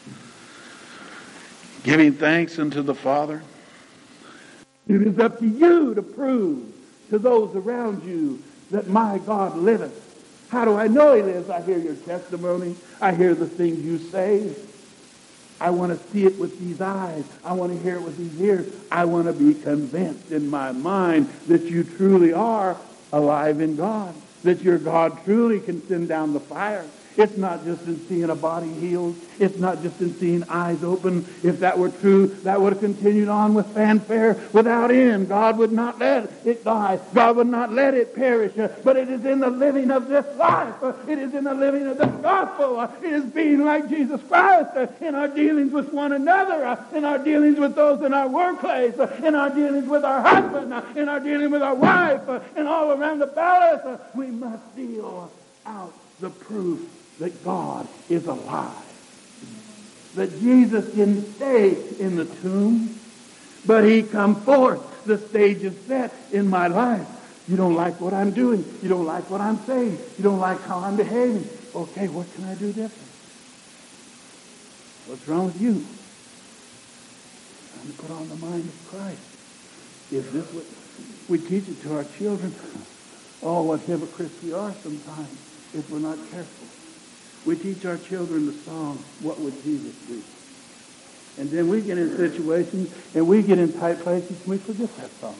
[SPEAKER 1] Giving thanks unto the Father. It is up to you to prove to those around you that my God liveth. How do I know He lives? I hear your testimony. I hear the things you say. I want to see it with these eyes. I want to hear it with these ears. I want to be convinced in my mind that you truly are alive in God, that your God truly can send down the fire. It's not just in seeing a body healed. It's not just in seeing eyes open. If that were true, that would have continued on with fanfare without end. God would not let it die. God would not let it perish. But it is in the living of this life. It is in the living of the gospel. It is being like Jesus Christ in our dealings with one another, in our dealings with those in our workplace, in our dealings with our husband, in our dealing with our wife, and all around the palace. We must deal out the proof that God is alive. That Jesus didn't stay in the tomb, but He come forth. The stage is set in my life. You don't like what I'm doing. You don't like what I'm saying. You don't like how I'm behaving. Okay, what can I do different? What's wrong with you? I'm to put on the mind of Christ. Is this what we teach it to our children? Oh, what hypocrites we are sometimes if we're not careful. We teach our children the song, what would Jesus do? And then we get in situations and we get in tight places and we forget that song.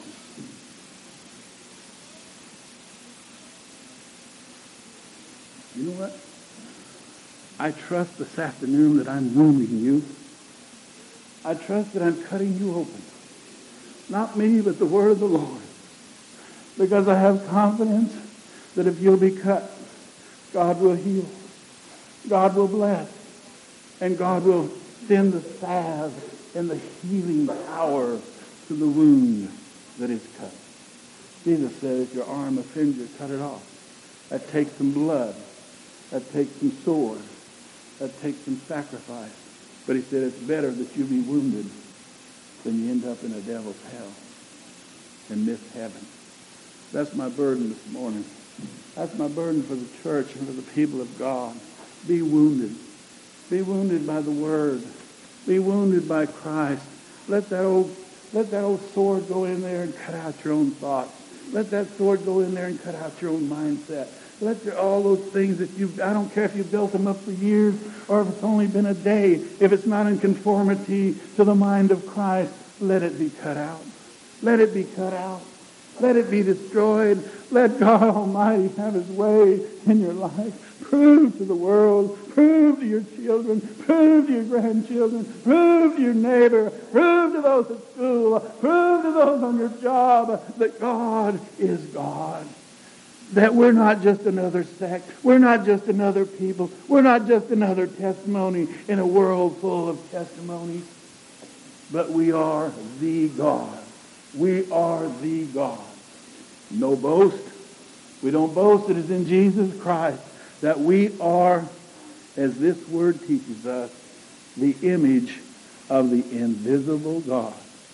[SPEAKER 1] You know what? I trust this afternoon that I'm wounding you. I trust that I'm cutting you open. Not me, but the word of the Lord. Because I have confidence that if you'll be cut, God will heal. God will bless. And God will send the salve and the healing power to the wound that is cut. Jesus said, if your arm offends you, cut it off. That takes some blood. That takes some sword. That takes some sacrifice. But He said it's better that you be wounded than you end up in a devil's hell and miss heaven. That's my burden this morning. That's my burden for the church and for the people of God. Be wounded. Be wounded by the Word. Be wounded by Christ. Let that old, let that old sword go in there and cut out your own thoughts. Let that sword go in there and cut out your own mindset. Let your, all those things that you, I don't care if you built them up for years or if it's only been a day, if it's not in conformity to the mind of Christ, let it be cut out. Let it be cut out. Let it be destroyed. Let God Almighty have His way in your life. Prove to the world, prove to your children, prove to your grandchildren, prove to your neighbor, prove to those at school, prove to those on your job that God is God. That we're not just another sect. We're not just another people. We're not just another testimony in a world full of testimonies. But we are the God. We are the God. No boast. We don't boast. It is in Jesus Christ that we are, as this word teaches us, the image of the invisible God.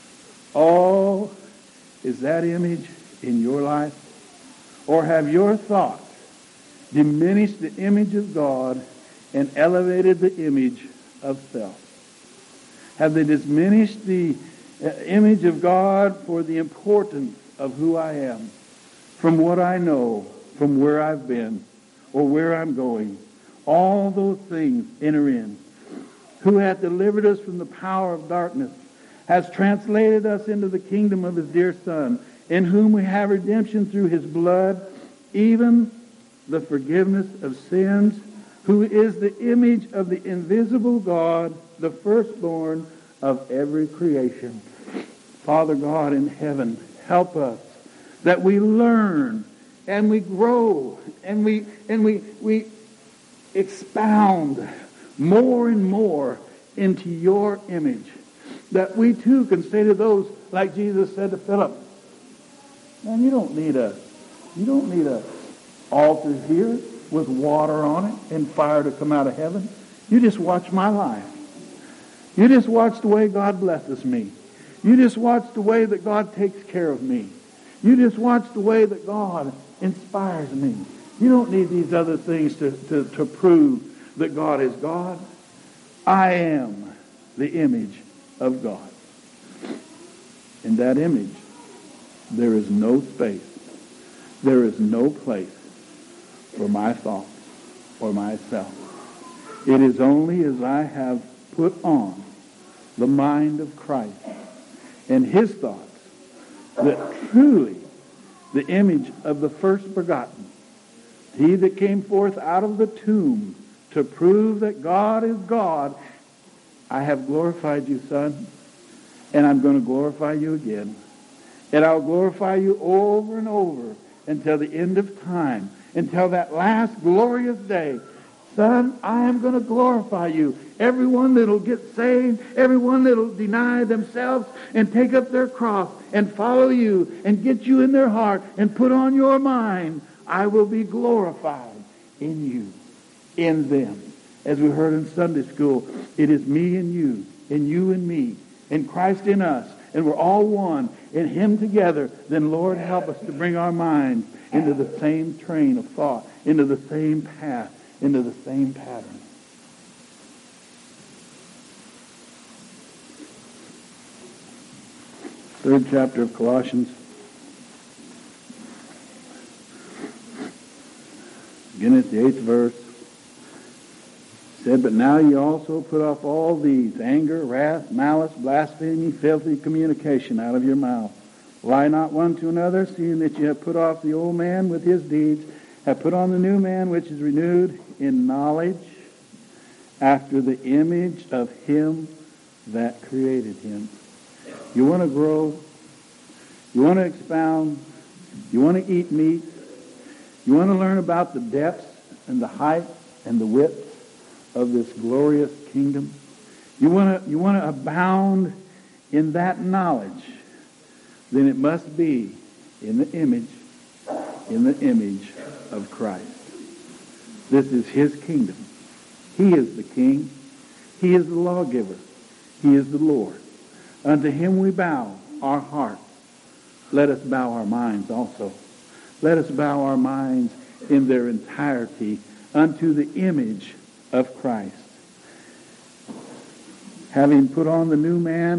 [SPEAKER 1] Oh, is that image in your life? Or have your thoughts diminished the image of God and elevated the image of self? Have they diminished the image of God for the importance of who I am, from what I know, from where I've been, or where I'm going? All those things enter in. Who hath delivered us from the power of darkness, has translated us into the kingdom of His dear Son, in whom we have redemption through His blood, even the forgiveness of sins, who is the image of the invisible God, the firstborn of every creation. Father God in heaven, help us that we learn and we grow and we and we we expound more and more into your image, that we too can say to those, like Jesus said to Philip, man, you don't need a, you don't need a altar here with water on it and fire to come out of heaven. You just watch my life. You just watch the way God blesses me. You just watch the way that God takes care of me. You just watch the way that God inspires me. You don't need these other things to, to, to prove that God is God. I am the image of God. In that image, there is no space. There is no place for my thoughts or myself. It is only as I have put on the mind of Christ and His thoughts that truly the image of the first begotten, He that came forth out of the tomb to prove that God is God, I have glorified you, Son, and I'm going to glorify you again. And I'll glorify you over and over until the end of time, until that last glorious day. Son, I am going to glorify you. Everyone that'll get saved, everyone that'll deny themselves and take up their cross and follow you and get you in their heart and put on your mind, I will be glorified in you, in them. As we heard in Sunday school, it is me and you, and you and me, and Christ in us, and we're all one, in Him together. Then, Lord, help us to bring our minds into the same train of thought, into the same path, into the same pattern. Third chapter of Colossians. Again at the eighth verse. Said, but now ye also put off all these, anger, wrath, malice, blasphemy, filthy communication out of your mouth. Lie not one to another, seeing that ye have put off the old man with his deeds, have put on the new man, which is renewed in knowledge, after the image of Him that created him. You want to grow? You want to expound? You want to eat meat? You want to learn about the depths and the height and the width of this glorious kingdom? You want to you want to abound in that knowledge? Then it must be in the image, in the image of Christ. This is His kingdom. He is the King. He is the lawgiver. He is the Lord. Unto Him we bow our hearts. Let us bow our minds also. Let us bow our minds in their entirety unto the image of Christ. Having put on the new man,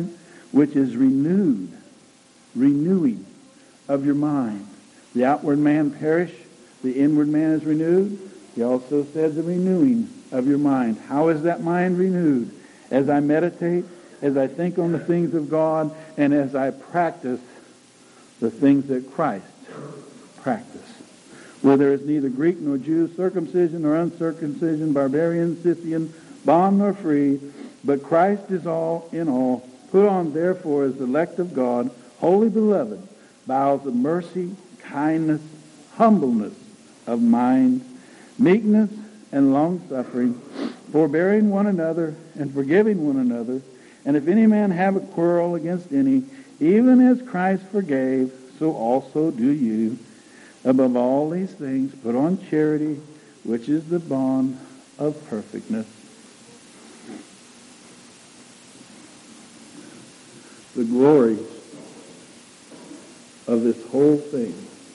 [SPEAKER 2] which is renewed, renewing of your mind. The outward man perish, the inward man is renewed. He also said the renewing of your mind. How is that mind renewed? As I meditate, as I think on the things of God, and as I practice the things that Christ practiced. Where there is neither Greek nor Jew, circumcision nor uncircumcision, barbarian, Scythian, bond nor free, but Christ is all in all. Put on therefore as the elect of God, wholly beloved, bowels of mercy, kindness, humbleness of mind, meekness and long-suffering, forbearing one another and forgiving one another. And if any man have a quarrel against any, even as Christ forgave, so also do you. Above all these things, put on charity, which is the bond of perfectness. The glory of this whole thing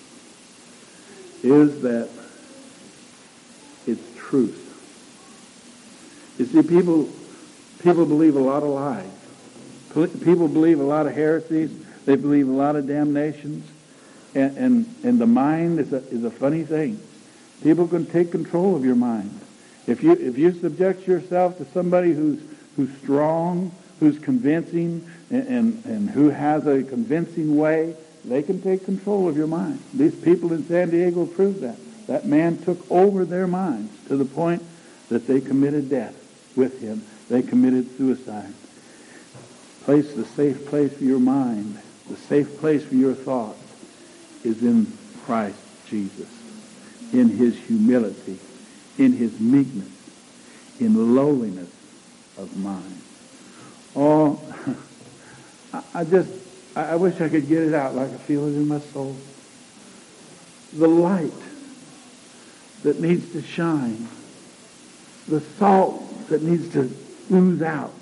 [SPEAKER 2] is that it's truth. You see, people people believe a lot of lies. People believe a lot of heresies. They believe a lot of damnations. And, and, and the mind is a, is a funny thing. People can take control of your mind. If you if you subject yourself to somebody who's who's strong, who's convincing, and, and, and who has a convincing way, they can take control of your mind. These people in San Diego proved that. That man took over their minds to the point that they committed death with him. They committed suicide. Place the safe place for your mind, the safe place for your thoughts, is in Christ Jesus, in his humility, in his meekness, in lowliness of mind. Oh, I just, I wish I could get it out like I feel it in my soul. The light that needs to shine, the salt that needs to ooze out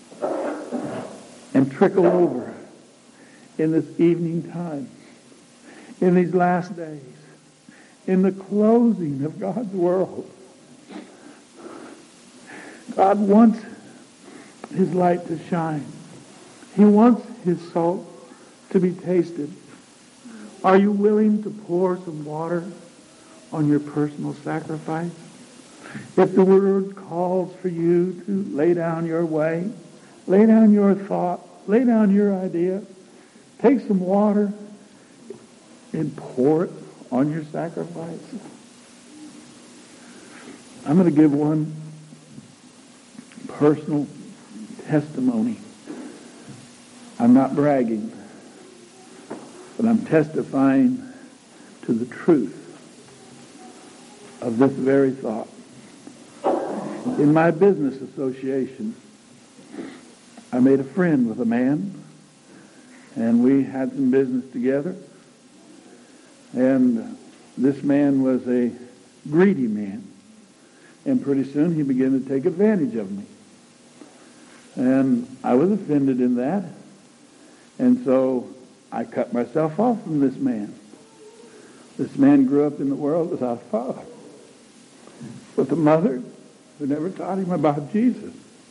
[SPEAKER 2] and trickle over in this evening time, in these last days, in the closing of God's world. God wants his light to shine. He wants his salt to be tasted. Are you willing to pour some water on your personal sacrifice? If the word calls for you to lay down your way, lay down your thought, lay down your idea, take some water and pour it on your sacrifice. I'm going to give one personal testimony. I'm not bragging, but I'm testifying to the truth of this very thought. In my business association, I made a friend with a man, and we had some business together. And this man was a greedy man. And pretty soon he began to take advantage of me. And I was offended in that. And so I cut myself off from this man. This man grew up in the world without a father, with a mother who never taught him about Jesus.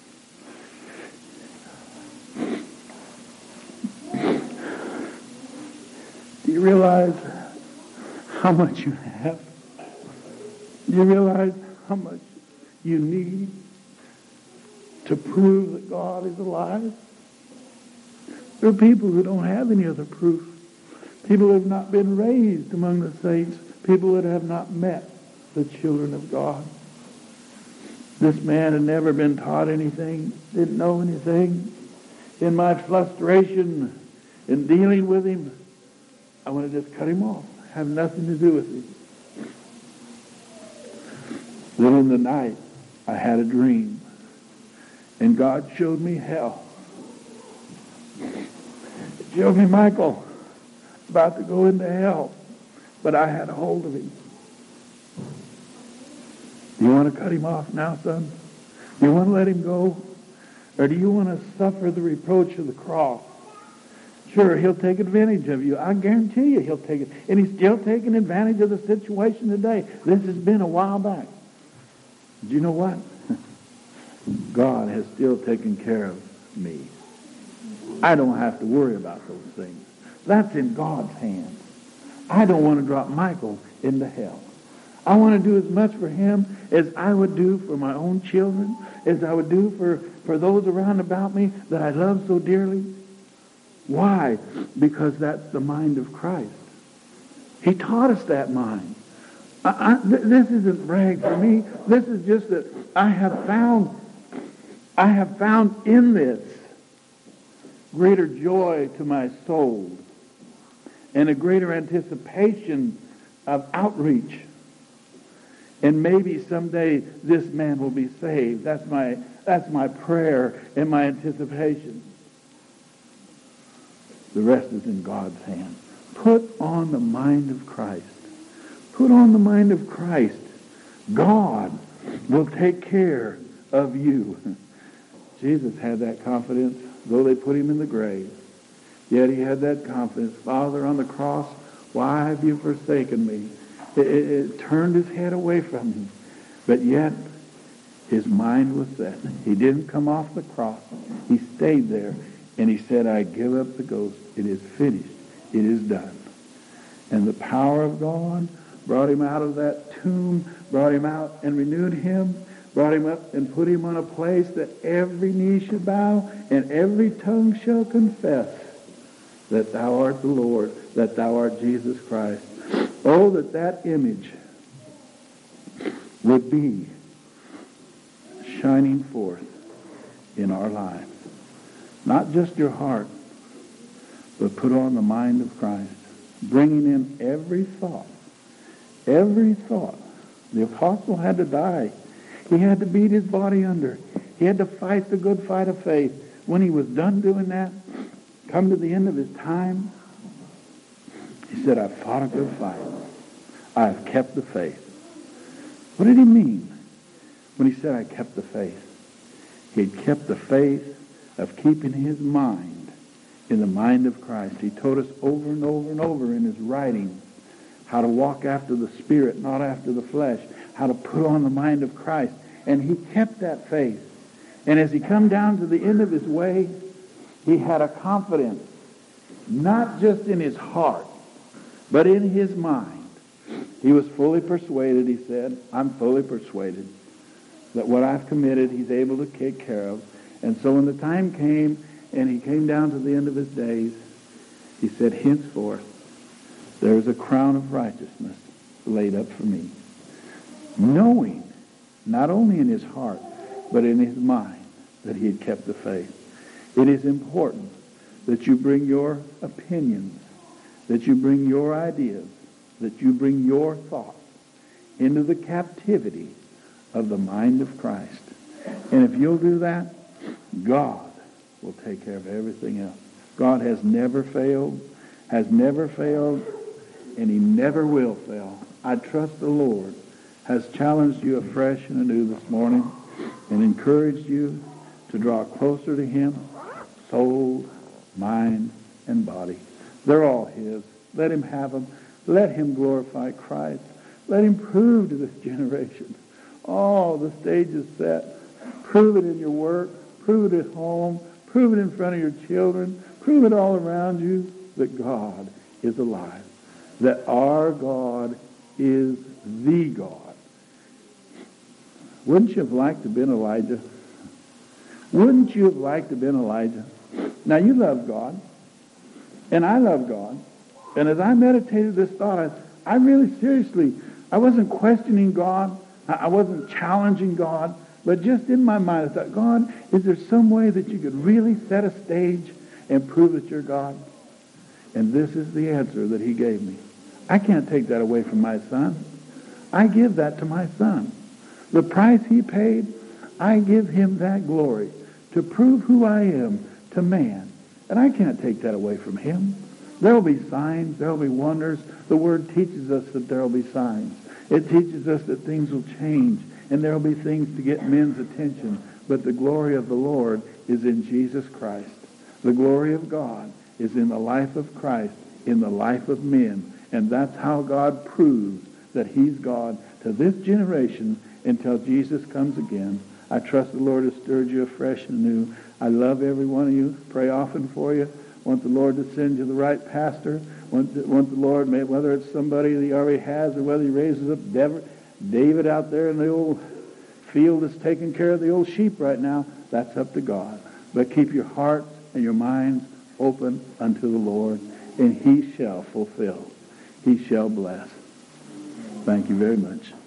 [SPEAKER 2] Do you realize how much you have? Do you realize how much you need to prove that God is alive? There are people who don't have any other proof. People who have not been raised among the saints. People that have not met the children of God. This man had never been taught anything, didn't know anything. In my frustration in dealing with him, I want to just cut him off. Have nothing to do with him. Then in the night, I had a dream. And God showed me hell. He showed me Michael about to go into hell. But I had a hold of him. Do you want to cut him off now, son? Do you want to let him go? Or do you want to suffer the reproach of the cross? Sure, he'll take advantage of you. I guarantee you he'll take it. And he's still taking advantage of the situation today. This has been a while back. Do you know what? God has still taken care of me. I don't have to worry about those things. That's in God's hands. I don't want to drop Michael into hell. I want to do as much for him as I would do for my own children, as I would do for, for those around about me that I love so dearly. Why? Because that's the mind of Christ. He taught us that mind. I, I, th- this isn't brag for me. This is just that I have found, I have found in this greater joy to my soul and a greater anticipation of outreach. And maybe someday this man will be saved. That's my, that's my prayer and my anticipation. The rest is in God's hand. Put on the mind of Christ. Put on the mind of Christ. God will take care of you. Jesus had that confidence, though they put him in the grave. Yet he had that confidence. Father, on the cross, why have you forsaken me? It, it, it turned his head away from him. But yet, his mind was set. He didn't come off the cross. He stayed there. And he said, I give up the ghost. It is finished. It is done. And the power of God brought him out of that tomb, brought him out and renewed him, brought him up and put him on a place that every knee should bow and every tongue shall confess that thou art the Lord, that thou art Jesus Christ. Oh, that that image would be shining forth in our lives. Not just your heart, but put on the mind of Christ, bringing in every thought, every thought. The apostle had to die. He had to beat his body under. He had to fight the good fight of faith. When he was done doing that, come to the end of his time, he said, I've fought a good fight. I've kept the faith. What did he mean when he said, I kept the faith? He had kept the faith of keeping his mind in the mind of Christ. He told us over and over and over in his writings how to walk after the Spirit, not after the flesh, how to put on the mind of Christ. And he kept that faith. And as he come down to the end of his way, he had a confidence, not just in his heart, but in his mind. He was fully persuaded, he said, I'm fully persuaded that what I've committed, he's able to take care of. And so when the time came and he came down to the end of his days, he said, henceforth, there is a crown of righteousness laid up for me. Knowing, not only in his heart, but in his mind, that he had kept the faith. It is important that you bring your opinions, that you bring your ideas, that you bring your thoughts into the captivity of the mind of Christ. And if you'll do that, God will take care of everything else. God has never failed, has never failed, and he never will fail. I trust the Lord has challenged you afresh and anew this morning and encouraged you to draw closer to him, soul, mind, and body. They're all his. Let him have them. Let him glorify Christ. Let him prove to this generation. Oh, the stage is set. Prove it in your work. Prove it at home. Prove it in front of your children. Prove it all around you that God is alive. That our God is the God. Wouldn't you have liked to have been Elijah? Wouldn't you have liked to have been Elijah? Now, you love God, and I love God. And as I meditated this thought, I, I really seriously, I wasn't questioning God. I wasn't challenging God. But just in my mind, I thought, God, is there some way that you could really set a stage and prove that you're God? And this is the answer that he gave me. I can't take that away from my son. I give that to my son. The price he paid, I give him that glory to prove who I am to man. And I can't take that away from him. There will be signs. There will be wonders. The Word teaches us that there will be signs. It teaches us that things will change, and there will be things to get men's attention. But the glory of the Lord is in Jesus Christ. The glory of God is in the life of Christ, in the life of men. And that's how God proves that he's God to this generation until Jesus comes again. I trust the Lord has stirred you afresh and anew. I love every one of you. Pray often for you. Want the Lord to send you the right pastor. Want the, want the Lord, whether it's somebody that he already has or whether he raises up David out there in the old field that's taking care of the old sheep right now, that's up to God. But keep your hearts and your minds open unto the Lord, and he shall fulfill. He shall bless. Thank you very much.